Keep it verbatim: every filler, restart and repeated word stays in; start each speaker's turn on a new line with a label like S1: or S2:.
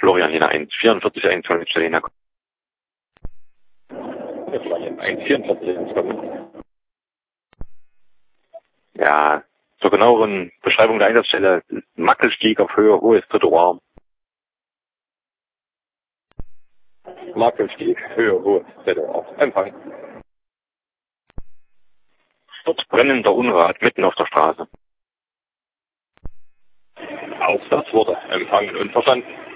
S1: Florian Jena eins vierundvierzig eins Jena.
S2: eins vierundvierzig eins kommen.
S1: Ja, zur genaueren Beschreibung der Einsatzstelle: Mackelstieg auf Höhe, hohes Trottoir.
S2: Mackelstieg, Höhe, hohes Trottoir. Empfang.
S1: Dort brennender Unrat mitten auf der Straße.
S2: Aufsatz wurde empfangen und verstanden.